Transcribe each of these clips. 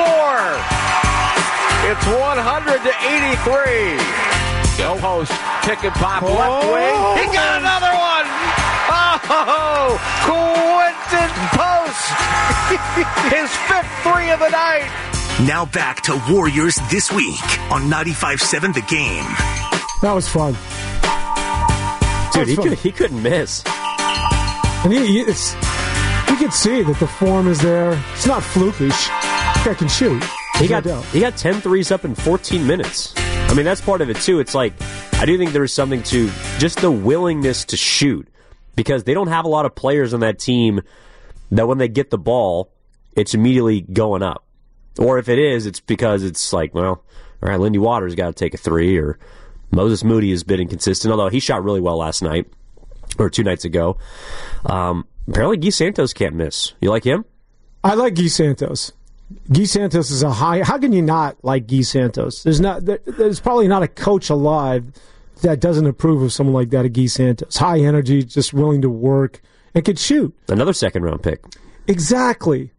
It's 100-83. No post, pick and pop left wing. He got another one. Oh, Quentin Post. His 5th 3 of the night. Now back to Warriors This Week on 95.7 The Game. That was fun. Dude, he couldn't miss. And you could see that the form is there. It's not flukish. This guy can shoot. He got 10 threes up in 14 minutes. I mean, that's part of it, too. It's like, I do think there is something to just the willingness to shoot, because they don't have a lot of players on that team that when they get the ball, it's immediately going up. Or if it is, it's because it's like, well, all right, Lindy Waters got to take a 3, or Moses Moody has been inconsistent, although he shot really well last night, or 2 nights ago. Apparently, Guy Santos can't miss. You like him? I like Guy Santos. Guy Santos is a high. How can you not like Guy Santos? There's probably not a coach alive that doesn't approve of someone like that, a Guy Santos. High energy, just willing to work, and could shoot. Another second-round pick. Exactly.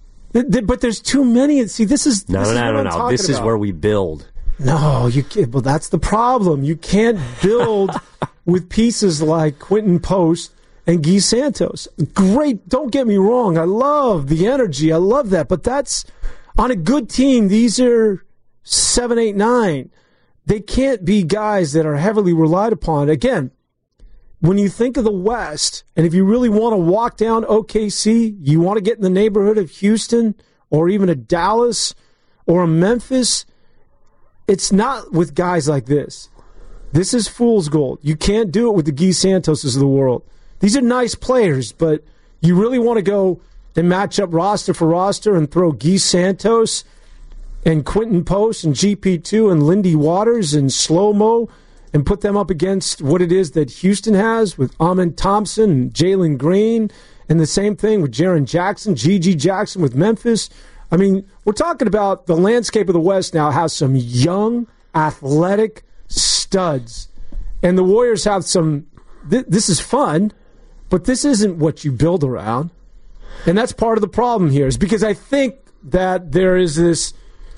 But there's too many. See, this is no. This is where we build. No, you can't. Well, that's the problem. You can't build with pieces like Quentin Post and Guy Santos. Great, don't get me wrong. I love the energy. I love that. But that's on a good team. These are 7, 8, 9. They can't be guys that are heavily relied upon. Again, when you think of the West, and if you really want to walk down OKC, you want to get in the neighborhood of Houston or even a Dallas or a Memphis, it's not with guys like this. This is fool's gold. You can't do it with the Guy Santoses of the world. These are nice players, but you really want to go and match up roster for roster and throw Guy Santos and Quentin Post and GP2 and Lindy Waters and Slow-Mo and put them up against what it is that Houston has with Amen Thompson and Jalen Green, and the same thing with Jaren Jackson, Gigi Jackson with Memphis. I mean, we're talking about the landscape of the West now has some young, athletic studs. And the Warriors have some, this is fun, but this isn't what you build around. And that's part of the problem here, is because I think that there is this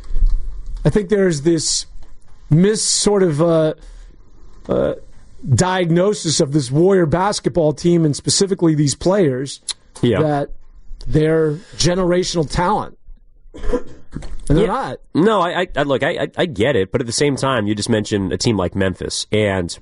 sort of diagnosis of this Warrior basketball team and specifically these players that they're generational talent. And they're not. No, I get it, but at the same time, you just mentioned a team like Memphis, and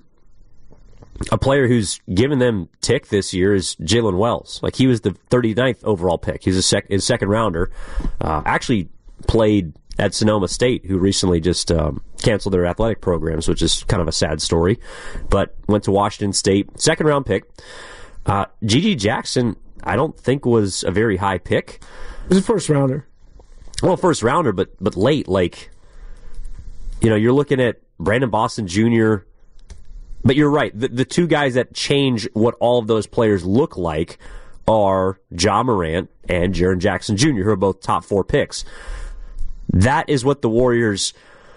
a player who's given them tick this year is Jalen Wells. Like, he was the 39th overall pick. He's a second rounder. Actually played at Sonoma State, who recently just canceled their athletic programs, which is kind of a sad story, but went to Washington State, second round pick. Gigi Jackson, I don't think was a very high pick. It was a first rounder. Well, first rounder, but late. Like, you're looking at Brandon Boston Jr., but you're right. The two guys that change what all of those players look like are Ja Morant and Jaren Jackson Jr., who are both top 4 picks. That is what the Warriors...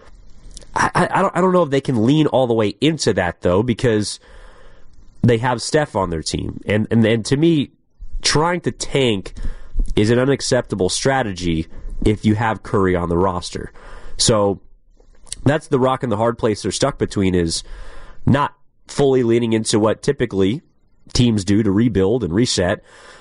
I don't know if they can lean all the way into that, though, because they have Steph on their team. And to me, trying to tank is an unacceptable strategy if you have Curry on the roster. So that's the rock and the hard place they're stuck between, is not fully leaning into what typically teams do to rebuild and reset,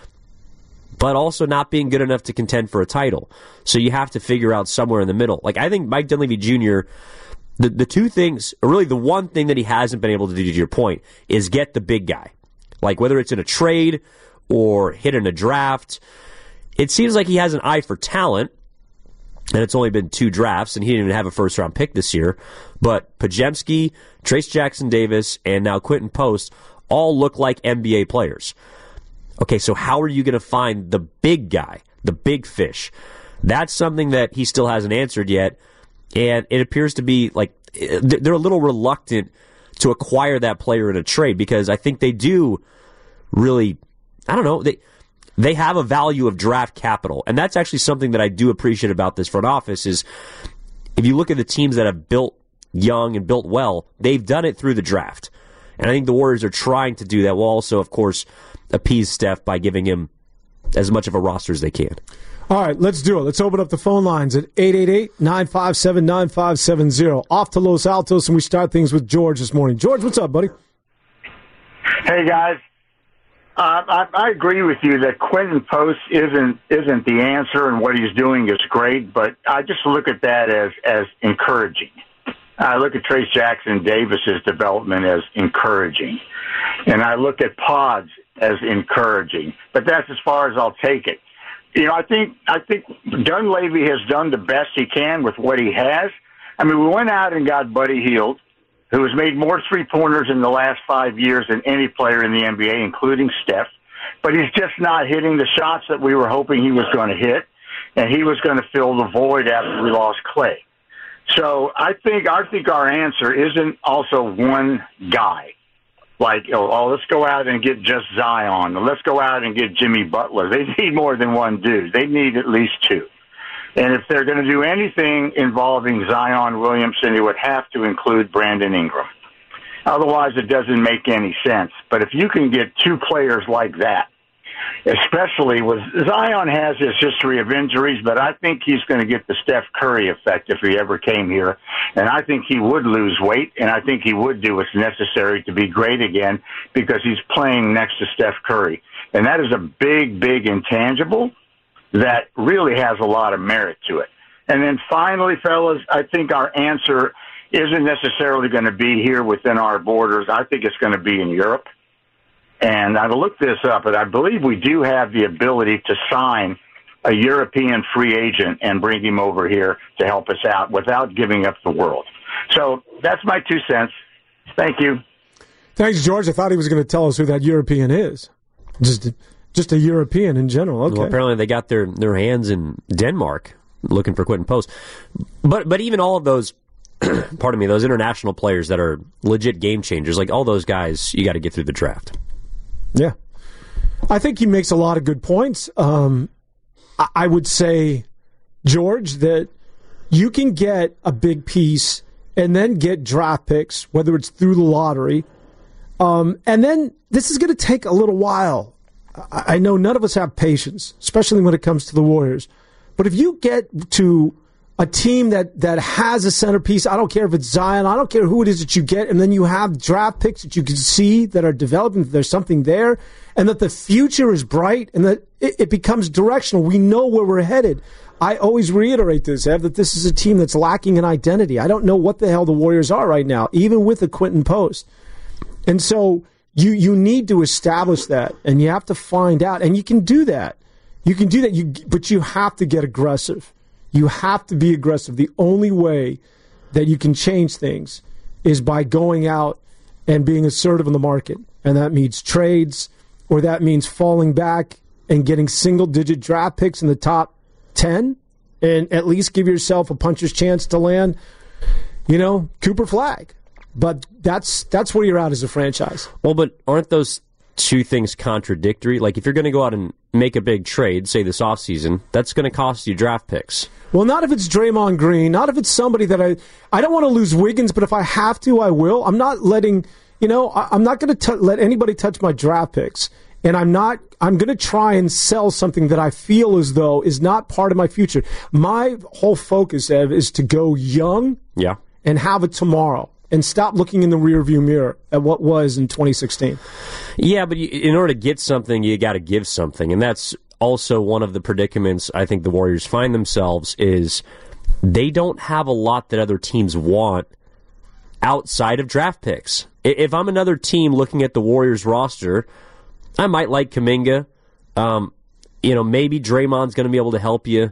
but also not being good enough to contend for a title. So you have to figure out somewhere in the middle. Like, I think Mike Dunleavy Jr., the two things, or really the one thing that he hasn't been able to do, to your point, is get the big guy. Like, whether it's in a trade or hit in a draft, it seems like he has an eye for talent, and it's only been 2 drafts, and he didn't even have a first-round pick this year. But Podziemski, Trace Jackson-Davis, and now Quentin Post all look like NBA players. Okay, so how are you going to find the big guy, the big fish? That's something that he still hasn't answered yet, and it appears to be like they're a little reluctant to acquire that player in a trade, because I think they do really, I don't know, they have a value of draft capital, and that's actually something that I do appreciate about this front office. Is if you look at the teams that have built young and built well, they've done it through the draft. And I think the Warriors are trying to do that, while also, of course, appease Steph by giving him as much of a roster as they can. All right, let's do it. Let's open up the phone lines at 888-957-9570. Off to Los Altos, and we start things with George this morning. George, what's up, buddy? Hey, guys. I agree with you that Quentin Post isn't the answer, and what he's doing is great, but I just look at that as encouraging. I look at Trace Jackson Davis's development as encouraging, and I look at Pods as encouraging, but that's as far as I'll take it. You know, I think Dunleavy has done the best he can with what he has. I mean, we went out and got Buddy Hield, who has made more three-pointers in the last 5 years than any player in the NBA, including Steph. But he's just not hitting the shots that we were hoping he was going to hit, and he was going to fill the void after we lost Clay. So I think our answer isn't also one guy. Like, let's go out and get just Zion. Let's go out and get Jimmy Butler. They need more than one dude. They need at least two. And if they're going to do anything involving Zion Williamson, it would have to include Brandon Ingram. Otherwise, it doesn't make any sense. But if you can get two players like that, especially with Zion has his history of injuries, but I think he's going to get the Steph Curry effect if he ever came here. And I think he would lose weight, and I think he would do what's necessary to be great again because he's playing next to Steph Curry. And that is a big, big intangible that really has a lot of merit to it. And then finally, fellas, I think our answer isn't necessarily going to be here within our borders. I think it's going to be in Europe. And I looked this up, and I believe we do have the ability to sign a European free agent and bring him over here to help us out without giving up the world. So that's my 2 cents. Thank you. Thanks, George. I thought he was going to tell us who that European is. Just a European in general. Okay. Well, apparently they got their hands in Denmark looking for Quentin Post. But even all of those, pardon me, those international players that are legit game changers, like all those guys, you got to get through the draft. Yeah. I think he makes a lot of good points. I would say, George, that you can get a big piece and then get draft picks, whether it's through the lottery. And then this is going to take a little while. I know none of us have patience, especially when it comes to the Warriors. But if you get to a team that has a centerpiece, I don't care if it's Zion, I don't care who it is that you get, and then you have draft picks that you can see that are developing, that there's something there, and that the future is bright, and that it becomes directional. We know where we're headed. I always reiterate this, Ev, that this is a team that's lacking an identity. I don't know what the hell the Warriors are right now, even with a Quentin Post. And so you need to establish that, and you have to find out, and you can do that. You can do that, but you have to get aggressive. You have to be aggressive. The only way that you can change things is by going out and being assertive in the market. And that means trades, or that means falling back and getting single-digit draft picks in the top 10 and at least give yourself a puncher's chance to land, Cooper Flagg. But that's where you're at as a franchise. Well, but aren't those two things contradictory? Like, if you're going to go out and make a big trade, say this offseason, that's going to cost you draft picks. Well, not if it's Draymond Green, not if it's somebody that I don't want to lose Wiggins, but if I have to, I will. I'm not letting, I'm not going to let anybody touch my draft picks. And I'm going to try and sell something that I feel as though is not part of my future. My whole focus, Ev, is to go young and have it tomorrow. And stop looking in the rearview mirror at what was in 2016. Yeah, but in order to get something, you got to give something. And that's also one of the predicaments I think the Warriors find themselves is they don't have a lot that other teams want outside of draft picks. If I'm another team looking at the Warriors roster, I might like Kuminga. Maybe Draymond's going to be able to help you.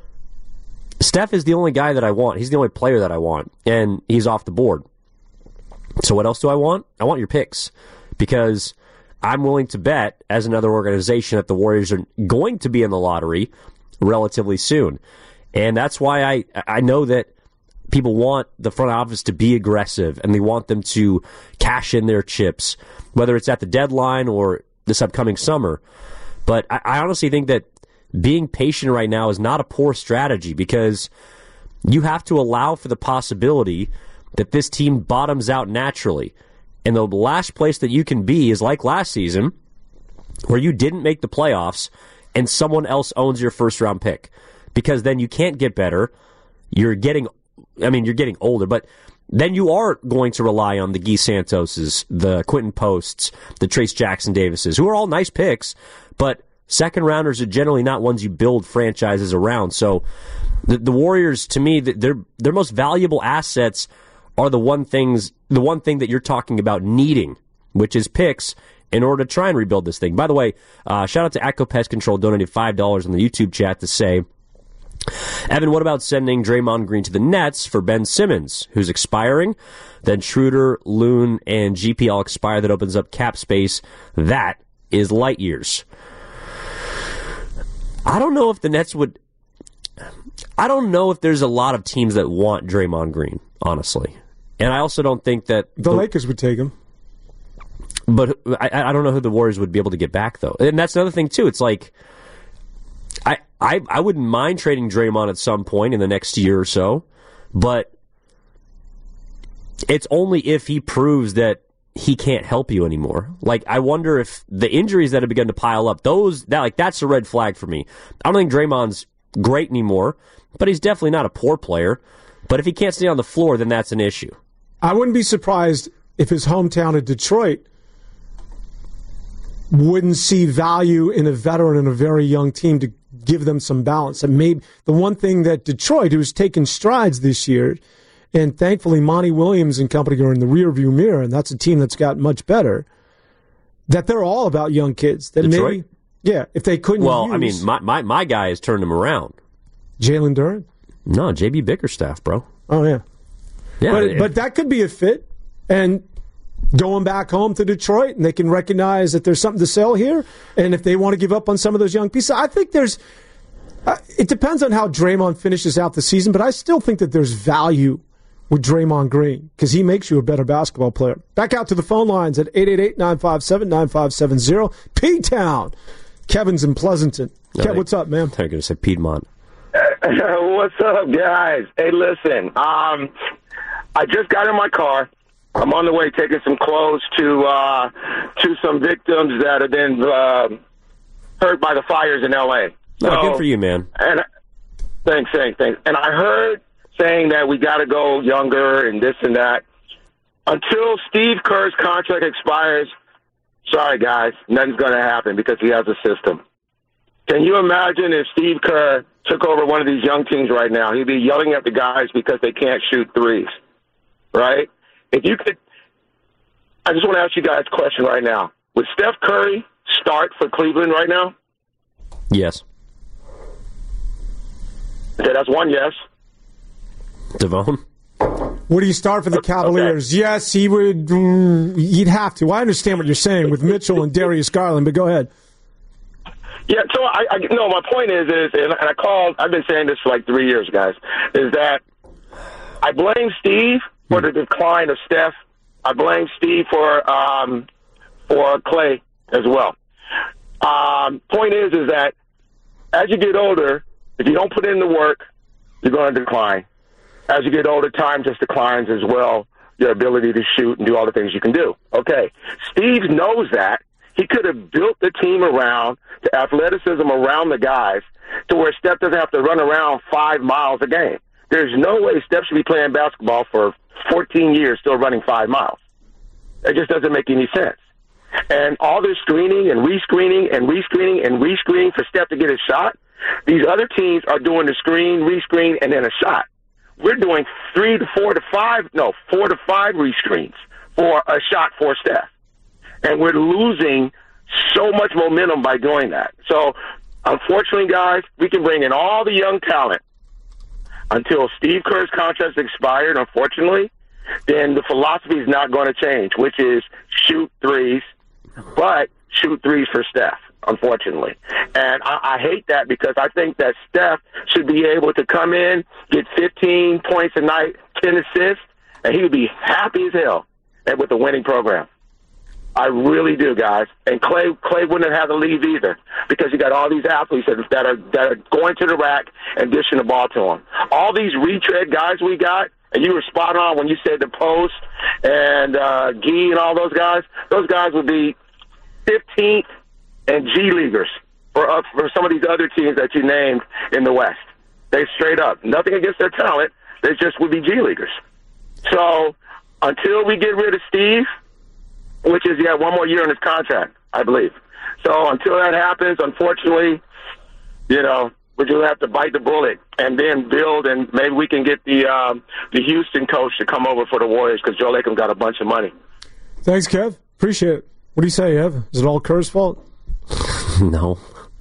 Steph is the only guy that I want. He's the only player that I want, and he's off the board. So what else do I want? I want your picks, because I'm willing to bet as another organization that the Warriors are going to be in the lottery relatively soon. And that's why I know that people want the front office to be aggressive, and they want them to cash in their chips, whether it's at the deadline or this upcoming summer. But I honestly think that being patient right now is not a poor strategy, because you have to allow for the possibility that this team bottoms out naturally. And the last place that you can be is like last season, where you didn't make the playoffs and someone else owns your first-round pick, because then you can't get better. You're getting older, but then you are going to rely on the Guy Santoses, the Quentin Posts, the Trace Jackson Davises, who are all nice picks, but second rounders are generally not ones you build franchises around. So the Warriors, to me, their most valuable assets are the one thing that you're talking about needing, which is picks, in order to try and rebuild this thing. By the way, shout out to Atco Pest Control, donated $5 on the YouTube chat to say, Evan, what about sending Draymond Green to the Nets for Ben Simmons, who's expiring? Then Schroeder, Loon, and GP all expire. That opens up cap space. That is light years. I don't know if the Nets would... I don't know if there's a lot of teams that want Draymond Green, honestly. And I also don't think that... The Lakers would take him. But I don't know who the Warriors would be able to get back, though. And that's another thing, too. It's like... I wouldn't mind trading Draymond at some point in the next year or so, but it's only if he proves that he can't help you anymore. Like, I wonder if the injuries that have begun to pile up, that's a red flag for me. I don't think Draymond's great anymore, but he's definitely not a poor player. But if he can't stay on the floor, then that's an issue. I wouldn't be surprised if his hometown of Detroit wouldn't see value in a veteran and a very young team to give them some balance. And maybe the one thing that Detroit, who's taken strides this year, and thankfully Monty Williams and company are in the rearview mirror, and that's a team that's gotten much better, that they're all about young kids. That Detroit? Maybe, if they couldn't use... my guy has turned him around. Jalen Duren? No, J.B. Bickerstaff, bro. Oh, yeah. Yeah, but that could be a fit. And going back home to Detroit, and they can recognize that there's something to sell here, and if they want to give up on some of those young pieces, I think there's it depends on how Draymond finishes out the season, but I still think that there's value with Draymond Green because he makes you a better basketball player. Back out to the phone lines at 888-957-9570. P-Town. Kevin's in Pleasanton. Kev, what's up, man? They're going to say Piedmont. What's up, guys? Hey, listen, I just got in my car. I'm on the way taking some clothes to some victims that have been hurt by the fires in L.A. Good for you, man. And thanks. And I heard saying that we got to go younger and this and that. Until Steve Kerr's contract expires, sorry, guys, nothing's going to happen because he has a system. Can you imagine if Steve Kerr took over one of these young teams right now? He'd be yelling at the guys because they can't shoot threes, right? If you could, I just want to ask you guys a question right now. Would Steph Curry start for Cleveland right now? Yes. Okay, that's one yes. Devon? Would he start for the Cavaliers? Okay. Yes, he would. He'd have to. I understand what you're saying with Mitchell and Darius Garland, but go ahead. Yeah, so no, my point is, and I've been saying this for like 3 years, guys, is that I blame Steve for the decline of Steph. I blame Steve for Clay as well. Point is that as you get older, if you don't put in the work, you're going to decline. As you get older, time just declines as well, your ability to shoot and do all the things you can do. Okay, Steve knows that. He could have built the team around the athleticism around the guys to where Steph doesn't have to run around 5 miles a game. There's no way Steph should be playing basketball for 14 years still running 5 miles. It just doesn't make any sense. And all this screening and rescreening and rescreening and rescreening for Steph to get his shot, these other teams are doing the screen, rescreen, and then a shot. We're doing 4 to 5 rescreens for a shot for Steph. And we're losing so much momentum by doing that. So, unfortunately, guys, we can bring in all the young talent until Steve Kerr's contract is expired, unfortunately, then the philosophy is not going to change, which is shoot threes, but shoot threes for Steph, unfortunately. And I hate that because I think that Steph should be able to come in, get 15 points a night, 10 assists, and he would be happy as hell with the winning program. I really do, guys. And Clay wouldn't have had to leave either because you got all these athletes that are going to the rack and dishing the ball to him. All these retread guys we got, and you were spot on when you said the Post and Guy and all those guys would be 15th and G Leaguers for some of these other teams that you named in the West. They straight up. Nothing against their talent. They just would be G Leaguers. So until we get rid of Steve, which is, one more year in his contract, I believe. So until that happens, unfortunately, we're going to have to bite the bullet and then build, and maybe we can get the Houston coach to come over for the Warriors because Joe Lacob got a bunch of money. Thanks, Kev. Appreciate it. What do you say, Ev? Is it all Kerr's fault? No.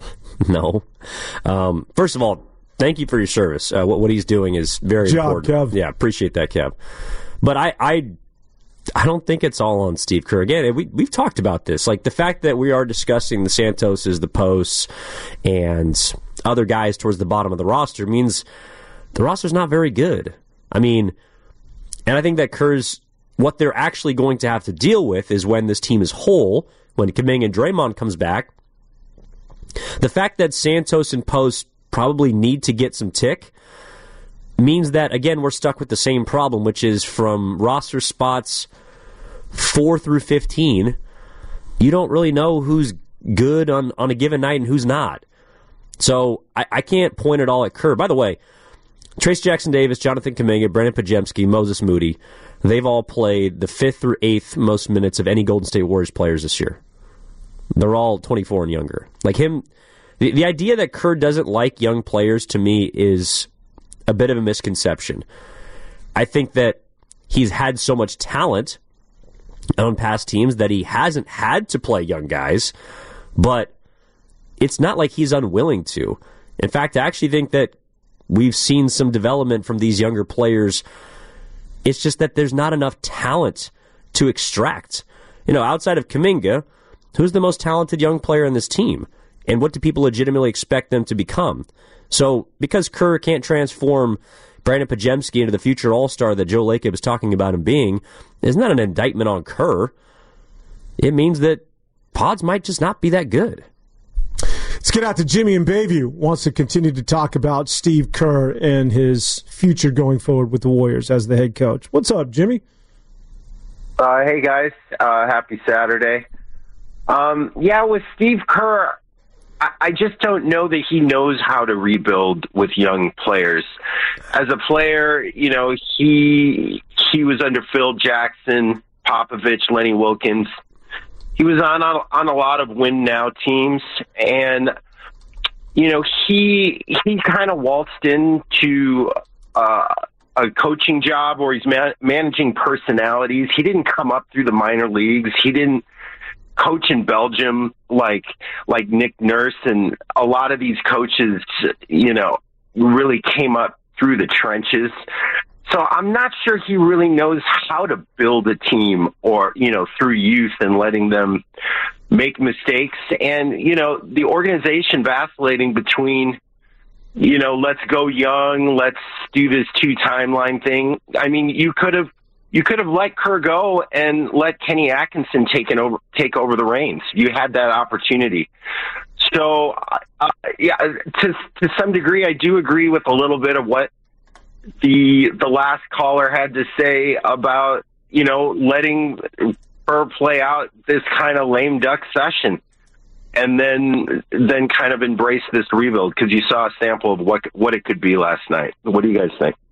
First of all, thank you for your service. What he's doing is very important. Kev. Yeah, appreciate that, Kev. But I don't think it's all on Steve Kerr. Again, we've talked about this. Like, the fact that we are discussing the Santoses, the Posts, and other guys towards the bottom of the roster means the roster's not very good. I mean, and I think that Kerr's, what they're actually going to have to deal with is when this team is whole, when Kuminga and Draymond comes back, the fact that Santos and Post probably need to get some tick means that, again, we're stuck with the same problem, which is from roster spots 4 through 15, you don't really know who's good on a given night and who's not. So I can't point it all at Kerr. By the way, Trace Jackson-Davis, Jonathan Kuminga, Brandon Podziemski, Moses Moody, they've all played the 5th through 8th most minutes of any Golden State Warriors players this year. They're all 24 and younger. Like him, the idea that Kerr doesn't like young players, to me, is a bit of a misconception. I think that he's had so much talent on past teams that he hasn't had to play young guys, but it's not like he's unwilling to. In fact, I actually think that we've seen some development from these younger players. It's just that there's not enough talent to extract. Outside of Kuminga, who's the most talented young player in this team? And what do people legitimately expect them to become? So, because Kerr can't transform Brandon Podziemski into the future All-Star that Joe Lacob is talking about him being, is not an indictment on Kerr. It means that Pods might just not be that good. Let's get out to Jimmy in Bayview. Wants to continue to talk about Steve Kerr and his future going forward with the Warriors as the head coach. What's up, Jimmy? Hey, guys. Happy Saturday. With Steve Kerr, I just don't know that he knows how to rebuild with young players. As a player, he was under Phil Jackson, Popovich, Lenny Wilkins. He was on a lot of win now teams, and he kind of waltzed into a coaching job where he's managing personalities. He didn't come up through the minor leagues. He didn't coach in Belgium like Nick Nurse, and a lot of these coaches, really came up through the trenches. So I'm not sure he really knows how to build a team or, through youth and letting them make mistakes. And, the organization vacillating between, let's go young, let's do this 2 timeline thing. I mean, you could have let Kerr go and let Kenny Atkinson take over the reins. You had that opportunity. So, to some degree, I do agree with a little bit of what the last caller had to say about, letting Kerr play out this kind of lame duck session and then kind of embrace this rebuild, because you saw a sample of what it could be last night. What do you guys think?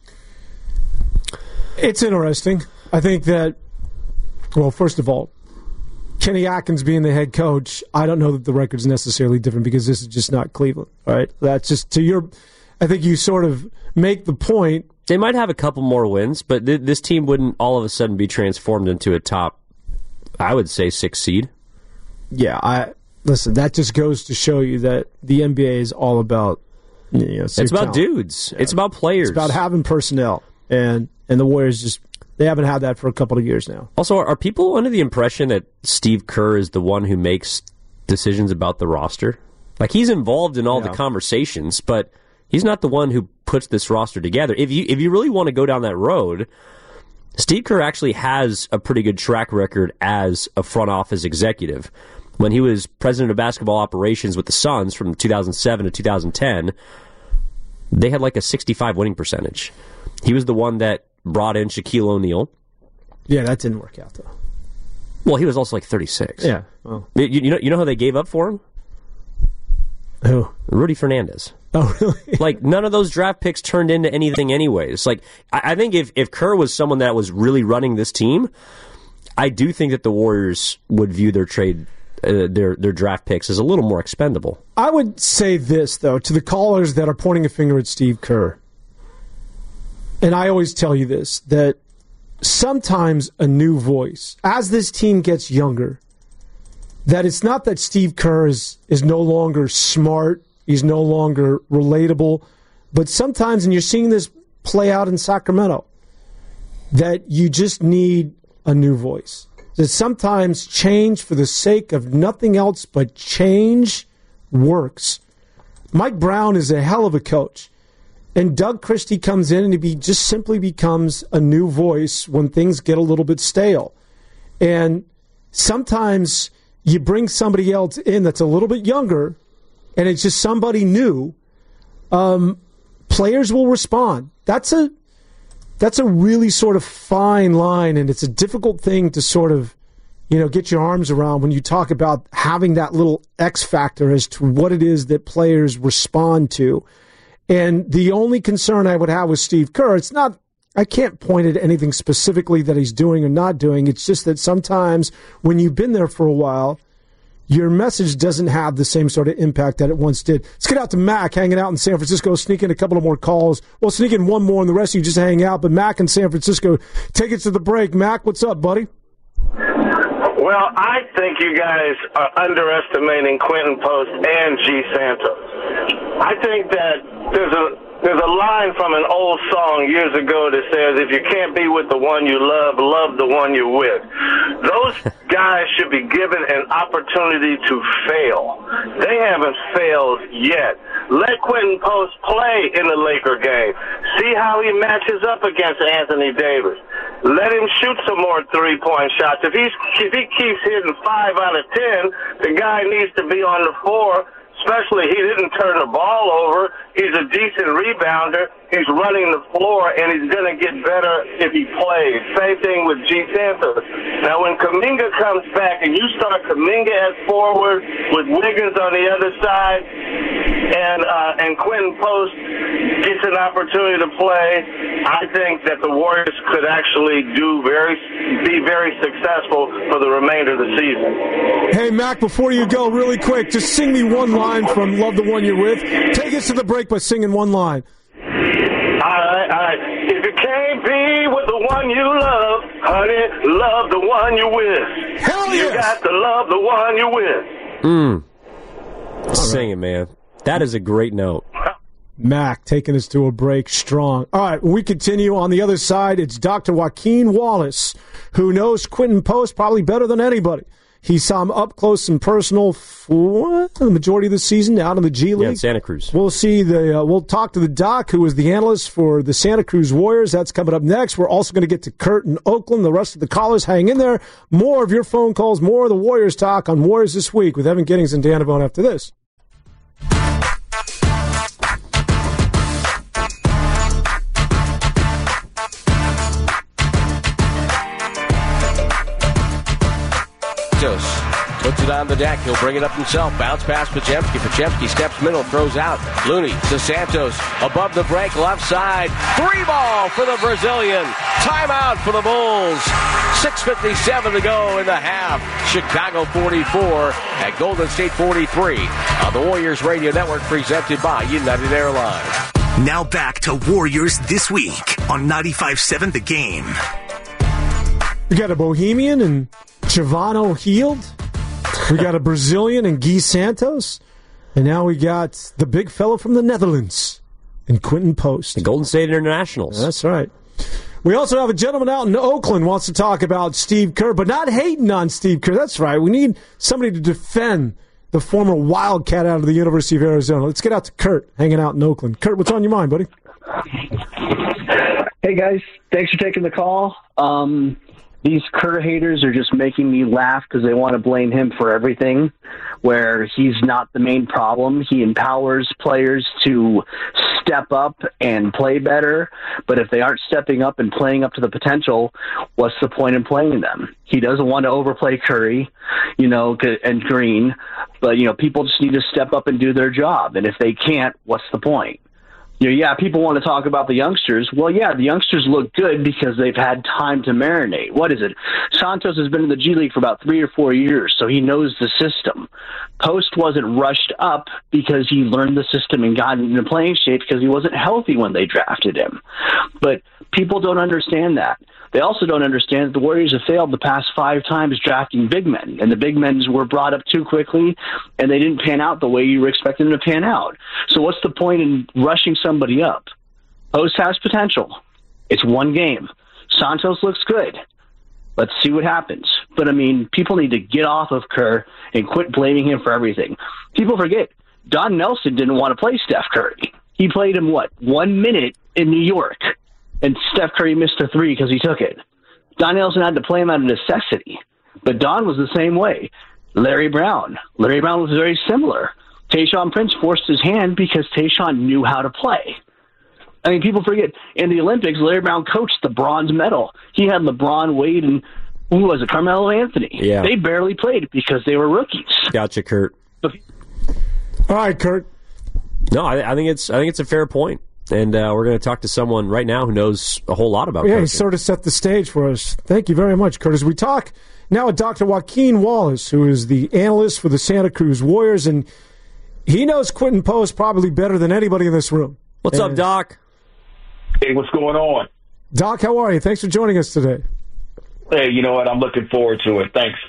It's interesting. I think that, well, first of all, Kenny Atkins being the head coach, I don't know that the record's necessarily different because this is just not Cleveland, right? That's just I think you sort of make the point. They might have a couple more wins, but this team wouldn't all of a sudden be transformed into a top, I would say, 6 seed. Yeah, listen, that just goes to show you that the NBA is all about, it's about talent. Dudes. Yeah. It's about players. It's about having personnel. And the Warriors they haven't had that for a couple of years now. Also, are people under the impression that Steve Kerr is the one who makes decisions about the roster? Like, he's involved in all the conversations, but he's not the one who puts this roster together. If you really want to go down that road, Steve Kerr actually has a pretty good track record as a front office executive. When he was president of basketball operations with the Suns from 2007 to 2010, they had like a 65 winning percentage. He was the one that brought in Shaquille O'Neal. Yeah, that didn't work out, though. Well, he was also like 36. Yeah. Well. You know who they gave up for him? Who? Rudy Fernandez. Oh, really? Like, none of those draft picks turned into anything anyways. Like, I think if Kerr was someone that was really running this team, I do think that the Warriors would view their trade, their draft picks as a little more expendable. I would say this, though, to the callers that are pointing a finger at Steve Kerr. And I always tell you this, that sometimes a new voice, as this team gets younger, that it's not that Steve Kerr is no longer smart, he's no longer relatable, but sometimes, and you're seeing this play out in Sacramento, that you just need a new voice. That sometimes change for the sake of nothing else but change works. Mike Brown is a hell of a coach. And Doug Christie comes in and he just simply becomes a new voice when things get a little bit stale. And sometimes you bring somebody else in that's a little bit younger, and it's just somebody new. Players will respond. That's a really sort of fine line, and it's a difficult thing to sort of, get your arms around when you talk about having that little X factor as to what it is that players respond to. And the only concern I would have with Steve Kerr, I can't point at anything specifically that he's doing or not doing. It's just that sometimes when you've been there for a while, your message doesn't have the same sort of impact that it once did. Let's get out to Mac, hanging out in San Francisco, sneak in a couple of more calls. We'll sneak in one more, and the rest of you just hang out. But Mac in San Francisco, take it to the break. Mac, what's up, buddy? Well, I think you guys are underestimating Quentin Post and G. Santos. I think that there's a line from an old song years ago that says, if you can't be with the one you love, love the one you're with. Those guys should be given an opportunity to fail. They haven't failed yet. Let Quentin Post play in the Laker game. See how he matches up against Anthony Davis. Let him shoot some more three-point shots. If he keeps hitting 5 out of 10, the guy needs to be on the floor. Especially, he didn't turn the ball over. He's a decent rebounder. He's running the floor, and he's going to get better if he plays. Same thing with G. Santos. Now, when Kuminga comes back and you start Kuminga as forward with Wiggins on the other side, and Quentin Post gets an opportunity to play, I think that the Warriors could actually be very successful for the remainder of the season. Hey, Mac, before you go, really quick, just sing me one line from Love the One You're With. Take us to the break by singing one line. All right. If you can't be with the one you love, honey, love the one you're with. Hell yes! You got to love the one you're with. Sing it, man. That is a great note. Mac taking us to a break strong. All right, when we continue on the other side, it's Dr. Joaquin Wallace, who knows Quentin Post probably better than anybody. He saw him up close and personal for the majority of the season out in the G League. Yeah, Santa Cruz. We'll talk to the doc, who is the analyst for the Santa Cruz Warriors. That's coming up next. We're also going to get to Kurt in Oakland. The rest of the callers, hang in there. More of your phone calls, more of the Warriors talk on Warriors This Week with Evan Giddings and Dan Avone after this. Puts it on the deck. He'll bring it up himself. Bounce pass Podziemski. Podziemski steps middle, throws out. Looney to Santos. Above the break, left side. 3-ball for the Brazilian. Timeout for the Bulls. 6:57 to go in the half. Chicago 44 at Golden State 43 on the Warriors Radio Network, presented by United Airlines. Now back to Warriors This Week on 95.7 The Game. We got a Bohemian and Chavano Hield. We got a Brazilian and Guy Santos. And now we got the big fellow from the Netherlands and Quentin Post. The Golden State Internationals. That's right. We also have a gentleman out in Oakland wants to talk about Steve Kerr, but not hating on Steve Kerr. That's right. We need somebody to defend the former Wildcat out of the University of Arizona. Let's get out to Kurt, hanging out in Oakland. Kurt, what's on your mind, buddy? Hey, guys. Thanks for taking the call. these Kerr haters are just making me laugh because they want to blame him for everything, where he's not the main problem. He empowers players to step up and play better, but if they aren't stepping up and playing up to the potential, what's the point in playing them? He doesn't want to overplay Curry, and Green, but, people just need to step up and do their job, and if they can't, what's the point? People want to talk about the youngsters. Well, yeah, the youngsters look good because they've had time to marinate. What is it? Santos has been in the G League for about 3 or 4 years, so he knows the system. Post wasn't rushed up because he learned the system and got into playing shape because he wasn't healthy when they drafted him. But people don't understand that. They also don't understand that the Warriors have failed the past 5 times drafting big men, and the big men were brought up too quickly, and they didn't pan out the way you were expecting them to pan out. So what's the point in rushing somebody up? Post has potential. It's one game. Santos looks good. Let's see what happens. But, people need to get off of Kerr and quit blaming him for everything. People forget, Don Nelson didn't want to play Steph Curry. He played him, 1 minute in New York. And Steph Curry missed a 3 because he took it. Don Nelson had to play him out of necessity. But Don was the same way. Larry Brown was very similar. Tayshaun Prince forced his hand because Tayshaun knew how to play. People forget, in the Olympics, Larry Brown coached the bronze medal. He had LeBron, Wade, and who was it? Carmelo Anthony. Yeah. They barely played because they were rookies. Gotcha, Kurt. All right, Kurt. No, I think it's a fair point. And we're going to talk to someone right now who knows a whole lot about coaching. He sort of set the stage for us. Thank you very much, Curtis. We talk now with Dr. Joaquin Wallace, who is the analyst for the Santa Cruz Warriors, and he knows Quinton Post probably better than anybody in this room. What's up, Doc? Hey, what's going on? Doc, how are you? Thanks for joining us today. Hey, you know what? I'm looking forward to it. Thanks.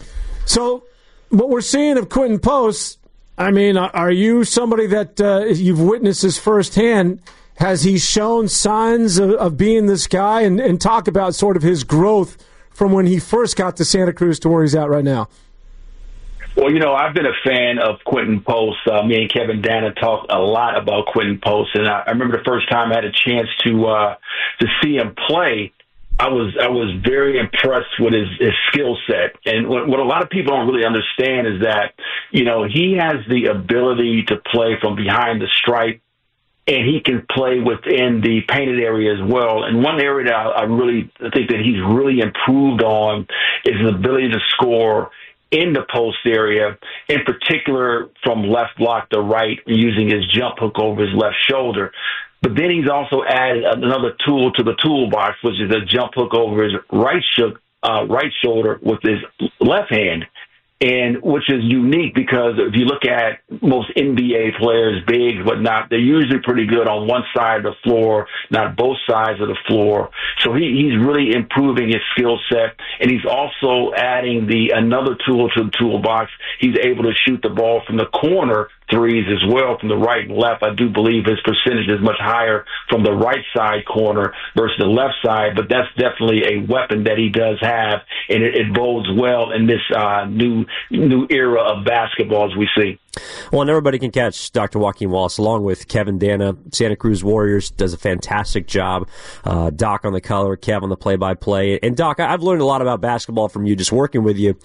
So, what we're seeing of Quinton Post, are you somebody that you've witnessed this firsthand? Has he shown signs of being this guy? And talk about sort of his growth from when he first got to Santa Cruz to where he's at right now. Well, I've been a fan of Quinton Post. Me and Kevin Dana talked a lot about Quinton Post, and I remember the first time I had a chance to see him play. I was very impressed with his skill set. And what a lot of people don't really understand is that, he has the ability to play from behind the stripe, and he can play within the painted area as well. And one area that I really think that he's really improved on is his ability to score in the post area, in particular from left block to right, using his jump hook over his left shoulder. But then he's also added another tool to the toolbox, which is a jump hook over his right shoulder with his left hand. And which is unique because if you look at most NBA players, big but not, they're usually pretty good on one side of the floor, not both sides of the floor. So he's really improving his skill set, and he's also adding another tool to the toolbox. He's able to shoot the ball from the corner threes as well, from the right and left. I do believe his percentage is much higher from the right side corner versus the left side, but that's definitely a weapon that he does have, and it bodes well in this new era of basketball as we see. Well, and everybody can catch Dr. Joaquin Wallace along with Kevin Dana. Santa Cruz Warriors does a fantastic job. Doc on the color, Kev on the play-by-play. And Doc, I've learned a lot about basketball from you just working with you.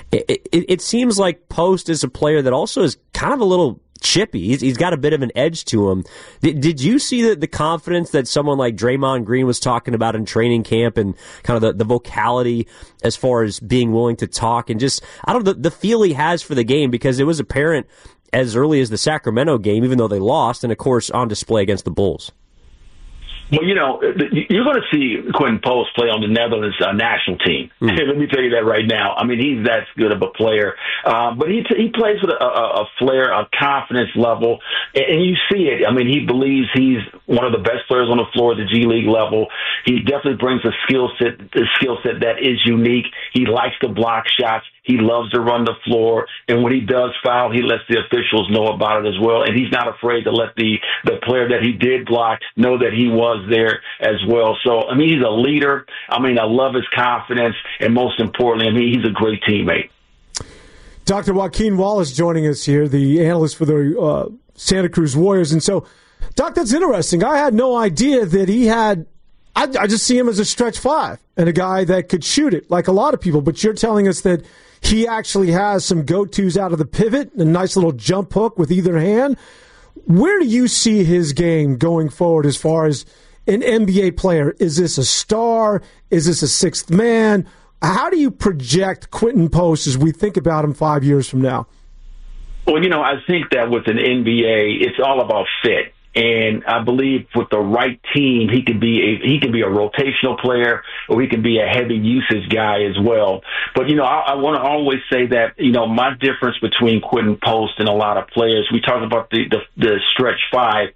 It seems like Post is a player that also is kind of a little chippy. He's got a bit of an edge to him. Did you see the confidence that someone like Draymond Green was talking about in training camp, and kind of the vocality as far as being willing to talk, and just, I don't know, the feel he has for the game, because it was apparent as early as the Sacramento game, even though they lost, and of course on display against the Bulls? Well, you're going to see Quinton Post play on the Netherlands national team. Let me tell you that right now. He's that good of a player. But he plays with a flair, a confidence level, and you see it. He believes he's one of the best players on the floor at the G League level. He definitely brings a skill set that is unique. He likes to block shots. He loves to run the floor, and when he does foul, he lets the officials know about it as well. And he's not afraid to let the player that he did block know that he was there as well. So, he's a leader. I love his confidence, and most importantly, he's a great teammate. Dr. Joaquin Wallace joining us here, the analyst for the Santa Cruz Warriors. And so, Doc, that's interesting. I had no idea that he had I just see him as a stretch 5 and a guy that could shoot it like a lot of people. But you're telling us that he actually has some go-tos out of the pivot, a nice little jump hook with either hand. Where do you see his game going forward as far as an NBA player? Is this a star? Is this a sixth man? How do you project Quinten Post as we think about him 5 years from now? Well, I think that with an NBA, it's all about fit. And I believe with the right team, he can be a rotational player, or he can be a heavy usage guy as well. But, I want to always say that, my difference between Quinten Post and a lot of players, we talk about the stretch 5.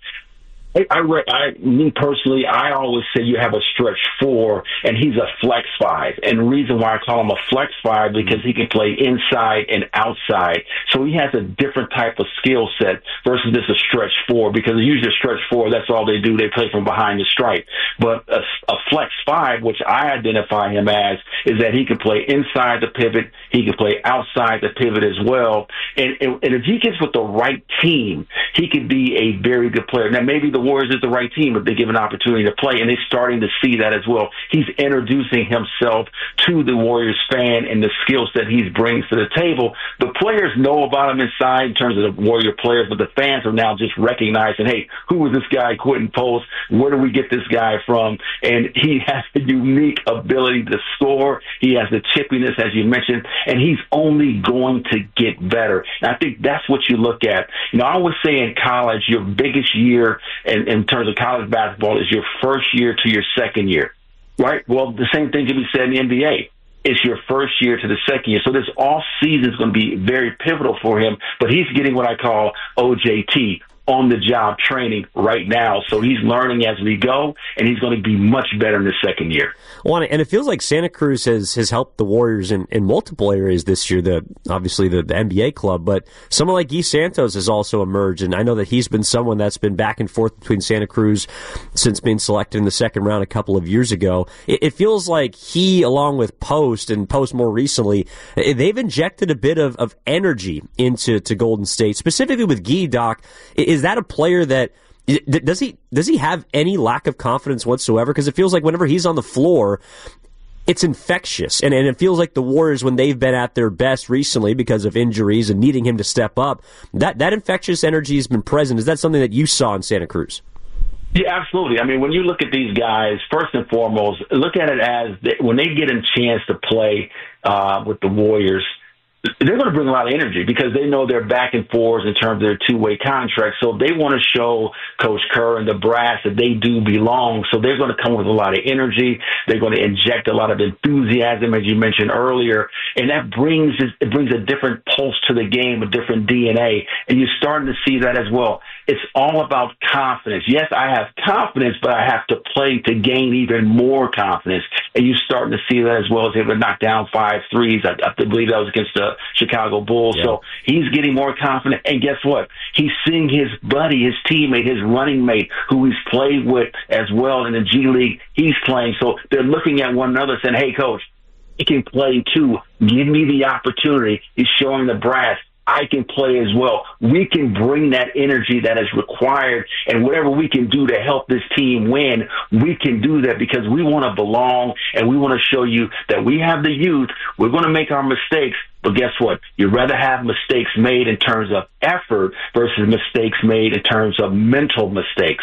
Me personally, I always say you have a stretch 4, and he's a flex 5. And the reason why I call him a flex 5 because he can play inside and outside. So he has a different type of skill set versus just a stretch 4. Because usually a stretch 4, that's all they do. They play from behind the stripe. But a flex 5, which I identify him as, is that he can play inside the pivot. He can play outside the pivot as well. And if he gets with the right team, he could be a very good player. Now, maybe the Warriors is the right team if they give an opportunity to play, and they're starting to see that as well. He's introducing himself to the Warriors fan and the skills that he brings to the table. The players know about him inside in terms of the Warrior players, but the fans are now just recognizing, hey, who is this guy, Quinten Post? Where do we get this guy from? And he has a unique ability to score. He has the chippiness, as you mentioned, and he's only going to get better. And I think that's what you look at. I always say in college, your biggest year in terms of college basketball is your first year to your second year, right? Well, the same thing can be said in the NBA. It's your first year to the second year. So this off season is going to be very pivotal for him, but he's getting what I call OJT, on-the-job training right now. So he's learning as we go, and he's going to be much better in the second year. Well, and it feels like Santa Cruz has helped the Warriors in multiple areas this year, obviously the NBA club, but someone like Guy Santos has also emerged, and I know that he's been someone that's been back and forth between Santa Cruz since being selected in the second round a couple of years ago. It feels like he, along with Post, and Post more recently, they've injected a bit of energy into Golden State, specifically with Guy, Doc. Is that a player that does he have any lack of confidence whatsoever? Because it feels like whenever he's on the floor, it's infectious, and it feels like the Warriors, when they've been at their best recently because of injuries and needing him to step up, that infectious energy has been present. Is that something that you saw in Santa Cruz? Yeah, absolutely. I mean, when you look at these guys, first and foremost, look at it as when they get a chance to play with the Warriors, they're going to bring a lot of energy because they know they're back and forth in terms of their two-way contract. So they want to show Coach Kerr and the brass that they do belong. So they're going to come with a lot of energy. They're going to inject a lot of enthusiasm, as you mentioned earlier. And that brings a different pulse to the game, a different DNA. And you're starting to see that as well. It's all about confidence. Yes, I have confidence, but I have to play to gain even more confidence. And you're starting to see that as well, as able to knock down 5 threes. I believe that was against the Chicago Bulls. Yeah. So he's getting more confident. And guess what? He's seeing his buddy, his teammate, his running mate, who he's played with as well in the G League. He's playing. So they're looking at one another saying, hey, coach, he can play too. Give me the opportunity. He's showing the brass. I can play as well. We can bring that energy that is required, and whatever we can do to help this team win, we can do that because we want to belong, and we want to show you that we have the youth. We're going to make our mistakes, but guess what? You'd rather have mistakes made in terms of effort versus mistakes made in terms of mental mistakes.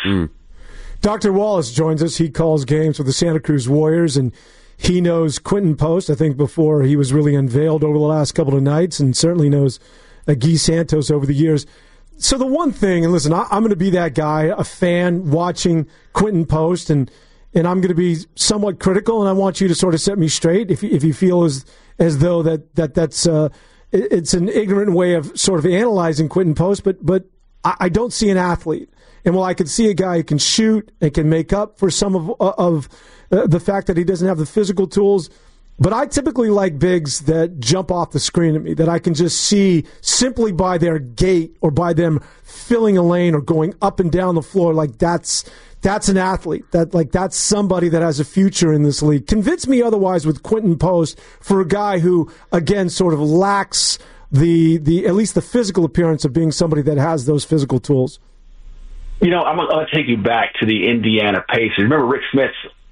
Dr. Wallace joins us. He calls games for the Santa Cruz Warriors, and he knows Quinten Post, I think, before he was really unveiled over the last couple of nights, and certainly knows Guy Santos over the years. So the one thing, and listen, I'm going to be that guy, a fan watching Quinten Post, and I'm going to be somewhat critical, and I want you to sort of set me straight if you feel as though that's it's an ignorant way of sort of analyzing Quinten Post, but I don't see an athlete. And while I can see a guy who can shoot and can make up for some of the fact that he doesn't have the physical tools, but I typically like bigs that jump off the screen at me, that I can just see simply by their gait or by them filling a lane or going up and down the floor. Like that's an athlete. That's somebody that has a future in this league. Convince me otherwise with Quinten Post for a guy who, again, sort of lacks the at least the physical appearance of being somebody that has those physical tools. I'm going to take you back to the Indiana Pacers. Remember Rick Smits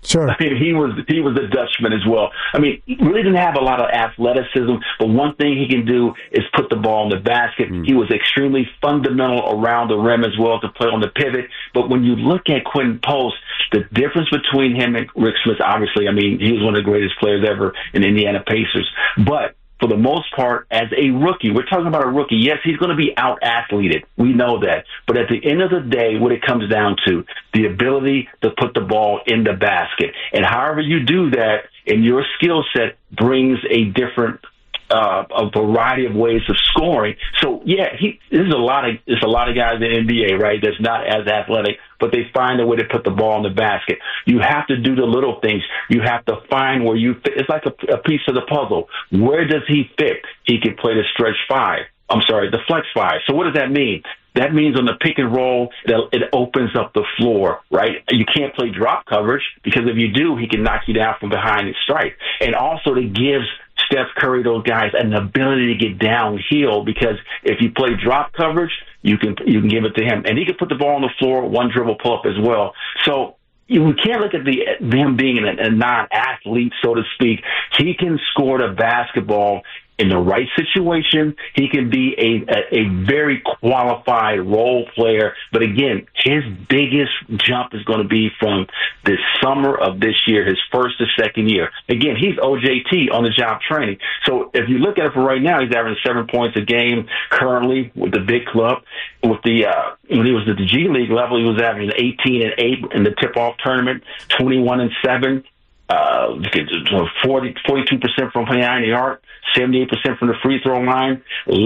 Sure. I mean, he was a Dutchman as well. I mean, he really didn't have a lot of athleticism, but one thing he can do is put the ball in the basket. He was extremely fundamental around the rim as well to play on the pivot. But when you look at Quinton Post, the difference between him and Rick Smith, obviously, I mean, he was one of the greatest players ever in the Indiana Pacers. But for the most part, as a rookie, we're talking about a rookie. Yes, he's going to be out-athleted. We know that. But at the end of the day, what it comes down to, the ability to put the ball in the basket. And however you do that, and your skill set brings a different a variety of ways of scoring. So yeah, there's a lot of guys in the NBA, right, that's not as athletic, but they find a way to put the ball in the basket. You have to do the little things. You have to find where you fit. It's like a piece of the puzzle. Where does he fit? He can play the the flex five. So what does that mean? That means on the pick and roll, it opens up the floor, right? You can't play drop coverage because if you do, he can knock you down from behind and strike. And also it gives Steph Curry, those guys, an ability to get downhill because if you play drop coverage, you can give it to him. And he can put the ball on the floor, one dribble pull up as well. So we can't look at them being a non-athlete, so to speak. He can score the basketball in the right situation. He can be a very qualified role player. But again, his biggest jump is going to be from the summer of this year, his first to second year. Again, he's OJT on the job training. So if you look at it for right now, he's averaging 7 points a game currently with the big club. With the when he was at the G League level, he was averaging 18-8 in the tip-off tournament, 21-7. 42% from behind the arc, 78% from the free throw line,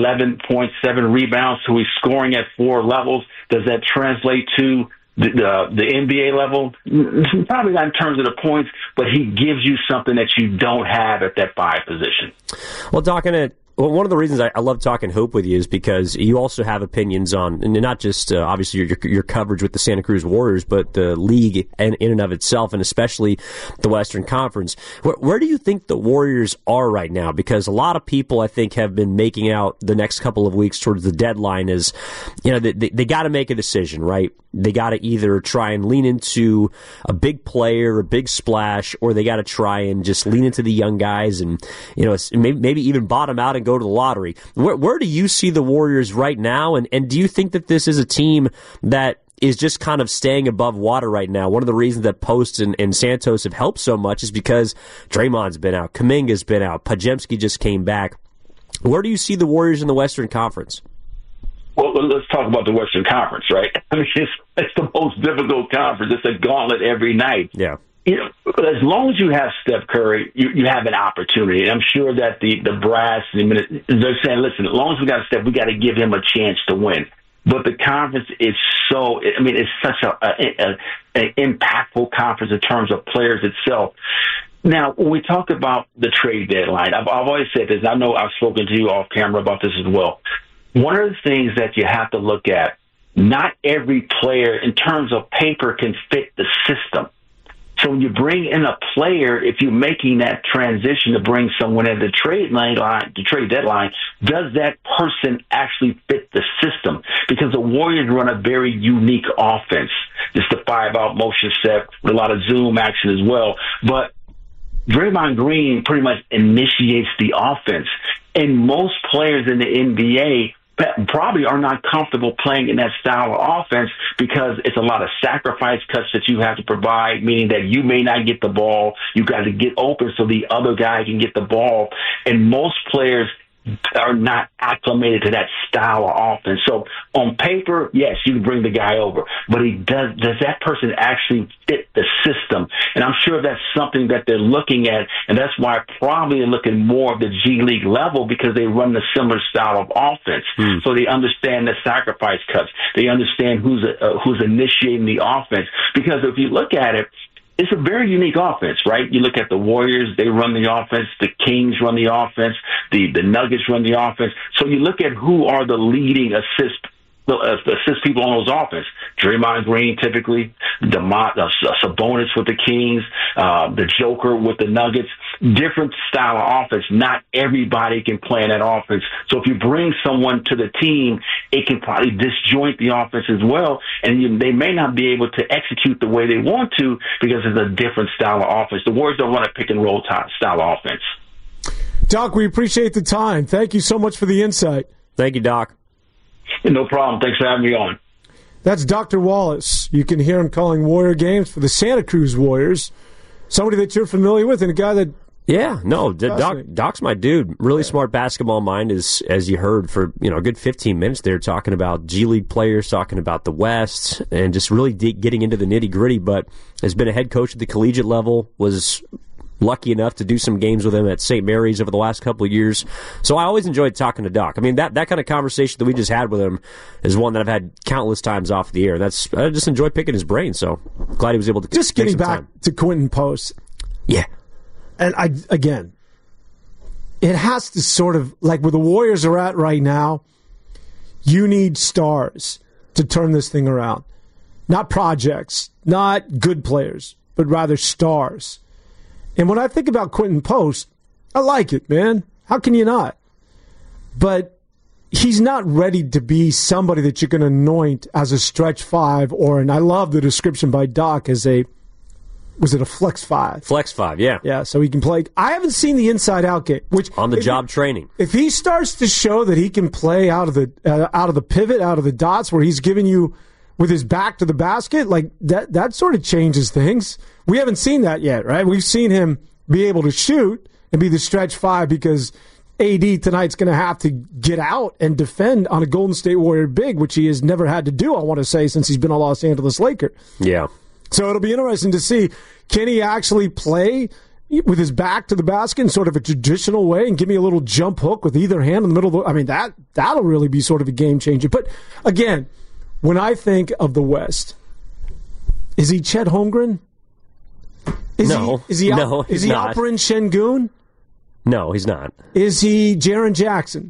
11.7 rebounds. So he's scoring at 4 levels. Does that translate to the NBA level? Probably not in terms of the points, but he gives you something that you don't have at that 5 position. Well, Well, one of the reasons I love talking hoop with you is because you also have opinions on, and not just obviously your coverage with the Santa Cruz Warriors, but the league in and of itself, and especially the Western Conference. Where do you think the Warriors are right now? Because a lot of people, I think, have been making out the next couple of weeks towards the deadline as, they got to make a decision, right? They got to either try and lean into a big player, a big splash, or they got to try and just lean into the young guys and, maybe even bottom out and go to the lottery. Where do you see the Warriors right now? And do you think that this is a team that is just kind of staying above water right now? One of the reasons that Post and Santos have helped so much is because Draymond's been out, Kuminga's been out, Podziemski just came back. Where do you see the Warriors in the Western Conference? Well, let's talk about the Western Conference, right? I mean, it's the most difficult conference. It's a gauntlet every night. Yeah. As long as you have Steph Curry, you have an opportunity. And I'm sure that the brass, they're saying, listen, as long as we got Steph, we got to give him a chance to win. But the conference is it's such an impactful conference in terms of players itself. Now, when we talk about the trade deadline, I've always said this. I know I've spoken to you off camera about this as well. One of the things that you have to look at, not every player in terms of paper can fit the system. So when you bring in a player, if you're making that transition to bring someone at the trade deadline, does that person actually fit the system? Because the Warriors run a very unique offense. It's the 5-out motion set with a lot of zoom action as well. But Draymond Green pretty much initiates the offense. And most players in the NBA probably are not comfortable playing in that style of offense because it's a lot of sacrifice cuts that you have to provide, meaning that you may not get the ball. You got to get open so the other guy can get the ball. And most players are not acclimated to that style of offense. So on paper, yes, you can bring the guy over, but does that person actually fit the system? And I'm sure that's something that they're looking at, and that's why probably they're looking more of the G League level because they run the similar style of offense. So they understand the sacrifice cuts. They understand who's initiating the offense. Because if you look at it, it's a very unique offense, right? You look at the Warriors, they run the offense. The Kings run the offense. The Nuggets run the offense. So you look at who are the leading assist assist people on those offense. Draymond Green typically, Sabonis with the Kings, the Joker with the Nuggets. Different style of offense. Not everybody can play in that offense. So if you bring someone to the team, it can probably disjoint the offense as well, and they may not be able to execute the way they want to because it's a different style of offense. The Warriors don't run a pick-and-roll style of offense. Doc, we appreciate the time. Thank you so much for the insight. Thank you, Doc. No problem. Thanks for having me on. That's Dr. Wallace. You can hear him calling Warrior games for the Santa Cruz Warriors. Somebody that you're familiar with and a guy that... Yeah, no, Doc's my dude. Really smart basketball mind, as you heard, for a good 15 minutes there, talking about G League players, talking about the West, and just really getting into the nitty-gritty, but has been a head coach at the collegiate level, was lucky enough to do some games with him at St. Mary's over the last couple of years. So I always enjoyed talking to Doc. I mean, that kind of conversation that we just had with him is one that I've had countless times off the air. I just enjoy picking his brain, so glad he was able to just getting back to Quinton Post. Yeah. And again, it has to sort of, like where the Warriors are at right now, you need stars to turn this thing around. Not projects, not good players, but rather stars. And when I think about Quinton Post, I like it, man. How can you not? But he's not ready to be somebody that you can anoint as a stretch five and I love the description by Doc as was it a flex five? Flex five, yeah. Yeah, so he can play. I haven't seen the inside-out game. Which on-the-job training. If he starts to show that he can play out of the pivot, out of the dots, where he's giving you with his back to the basket, like that sort of changes things. We haven't seen that yet, right? We've seen him be able to shoot and be the stretch five because AD tonight's going to have to get out and defend on a Golden State Warrior big, which he has never had to do, I want to say, since he's been a Los Angeles Laker. Yeah. So it'll be interesting to see, can he actually play with his back to the basket in sort of a traditional way and give me a little jump hook with either hand in the middle of that'll really be sort of a game changer. But again, when I think of the West, is he Chet Holmgren? No. Is he not. Alperen Şengün? No, he's not. Is he Jaren Jackson?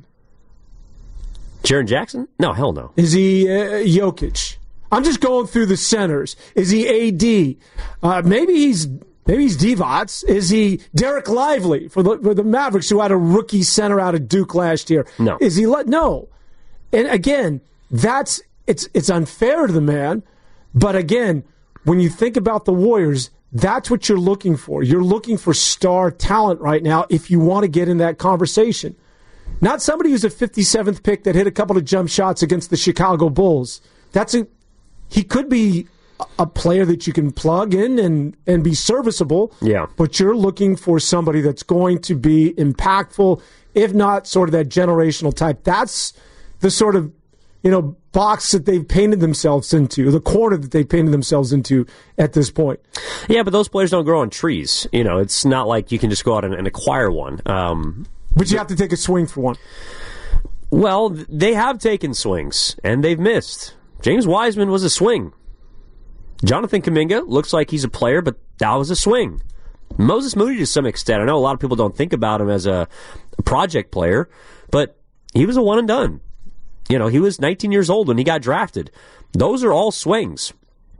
Jaren Jackson? No, hell no. Is he Jokic? I'm just going through the centers. Is he AD? Maybe he's Divac. Is he Derek Lively for the Mavericks, who had a rookie center out of Duke last year? No. Is he? No. And again, it's unfair to the man. But again, when you think about the Warriors, that's what you're looking for. You're looking for star talent right now if you want to get in that conversation. Not somebody who's a 57th pick that hit a couple of jump shots against the Chicago Bulls. He could be a player that you can plug in and be serviceable. Yeah. But you're looking for somebody that's going to be impactful, if not sort of that generational type. That's the sort of, box that they've painted themselves into, the corner that they've painted themselves into at this point. Yeah, but those players don't grow on trees. It's not like you can just go out and acquire one. But you have to take a swing for one. Well, they have taken swings, and they've missed. James Wiseman was a swing. Jonathan Kuminga looks like he's a player, but that was a swing. Moses Moody to some extent. I know a lot of people don't think about him as a project player, but he was a one and done. He was 19 years old when he got drafted. Those are all swings.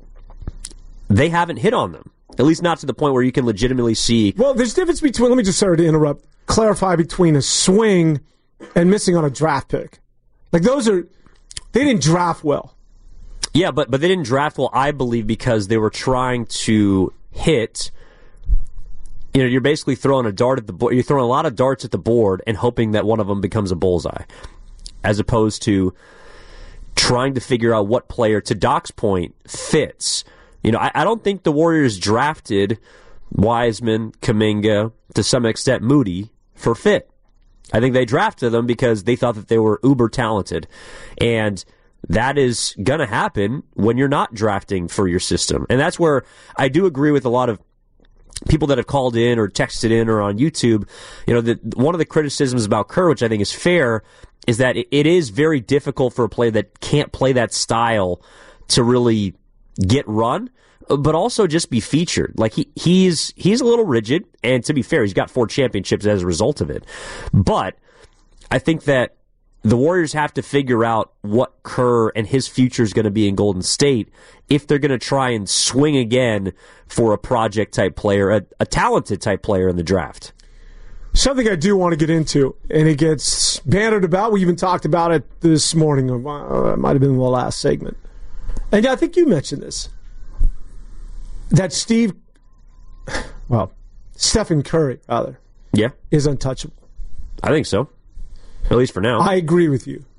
They haven't hit on them, at least not to the point where you can legitimately see. Well, there's a difference between, let me just sorry to interrupt, clarify between a swing and missing on a draft pick. Like they didn't draft well. Yeah, but they didn't draft well, I believe, because they were trying to hit. You're basically throwing a dart at the board. You're throwing a lot of darts at the board and hoping that one of them becomes a bullseye, as opposed to trying to figure out what player, to Doc's point, fits. I don't think the Warriors drafted Wiseman, Kuminga, to some extent Moody, for fit. I think they drafted them because they thought that they were uber talented. And that is going to happen when you're not drafting for your system. And that's where I do agree with a lot of people that have called in or texted in or on YouTube. One of the criticisms about Kerr, which I think is fair, is that it is very difficult for a player that can't play that style to really get run, but also just be featured. Like he's a little rigid, and to be fair, he's got 4 championships as a result of it. But I think that the Warriors have to figure out what Kerr and his future is going to be in Golden State if they're going to try and swing again for a project-type player, a talented-type player in the draft. Something I do want to get into, and it gets bantered about. We even talked about it this morning. It might have been in the last segment. And I think you mentioned this. That Stephen Curry, rather, is untouchable. I think so. At least for now. I agree with you.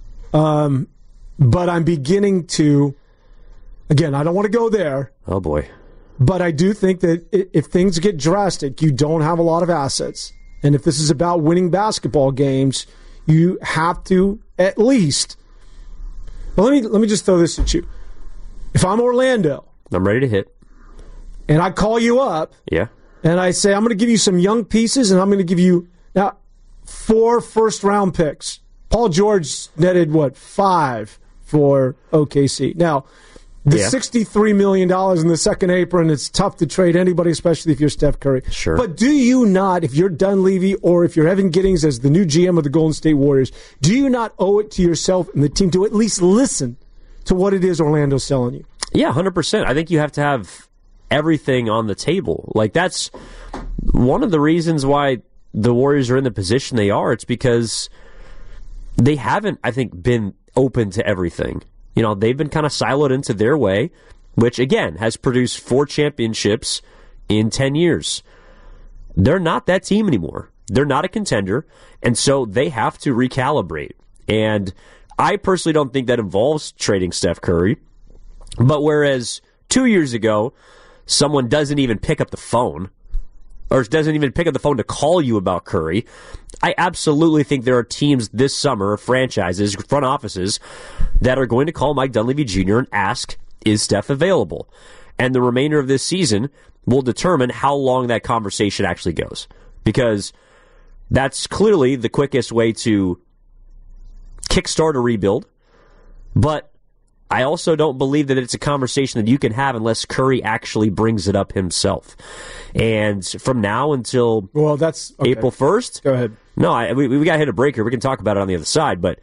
But I'm beginning to, again, I don't want to go there. Oh, boy. But I do think that if things get drastic, you don't have a lot of assets. And if this is about winning basketball games, you have to at least. Well, let me just throw this at you. If I'm Orlando, I'm ready to hit. And I call you up. Yeah. And I say, I'm going to give you some young pieces, and I'm going to give you now 4 first-round picks. Paul George netted, 5 for OKC. Now, the $63 million in the second apron, it's tough to trade anybody, especially if you're Steph Curry. Sure. But do you not, if you're Dunleavy or if you're Evan Giddings as the new GM of the Golden State Warriors, do you not owe it to yourself and the team to at least listen to what it is Orlando's selling you? Yeah, 100%. I think you have to have everything on the table. Like, that's one of the reasons why the Warriors are in the position they are. It's because they haven't, I think, been open to everything. You know, they've been kind of siloed into their way, which, again, has produced 4 championships in 10 years. They're not that team anymore. They're not a contender, and so they have to recalibrate. And I personally don't think that involves trading Steph Curry. But whereas 2 years ago, someone doesn't even pick up the phone, or doesn't even pick up the phone to call you about Curry, I absolutely think there are teams this summer, franchises, front offices, that are going to call Mike Dunleavy Jr. and ask, is Steph available? And the remainder of this season will determine how long that conversation actually goes. Because that's clearly the quickest way to kickstart a rebuild. But I also don't believe that it's a conversation that you can have unless Curry actually brings it up himself. And from now until that's okay. April 1st... Go ahead. No, we got to hit a break here. We can talk about it on the other side. But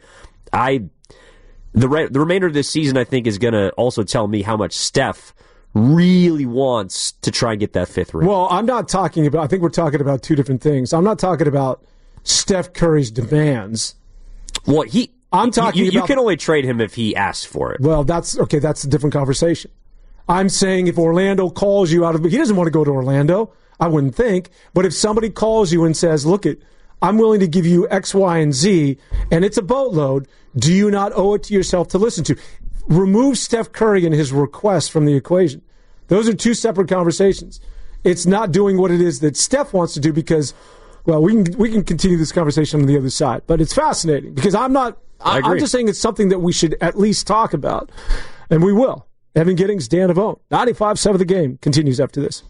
the remainder of this season, I think, is going to also tell me how much Steph really wants to try and get that 5th ring. Well, I'm not talking about... I think we're talking about 2 different things. I'm not talking about Steph Curry's demands. Well, I'm talking about... You can only trade him if he asks for it. Well, that's a different conversation. I'm saying if Orlando calls you out of... He doesn't want to go to Orlando, I wouldn't think. But if somebody calls you and says, look, I'm willing to give you X, Y, and Z, and it's a boatload, do you not owe it to yourself to listen to? Remove Steph Curry and his request from the equation. Those are 2 separate conversations. It's not doing what it is that Steph wants to do because, well, we can continue this conversation on the other side. But it's fascinating because I'm just saying it's something that we should at least talk about, and we will. Evan Giddings, Dan Avone, 95.7 The Game continues after this.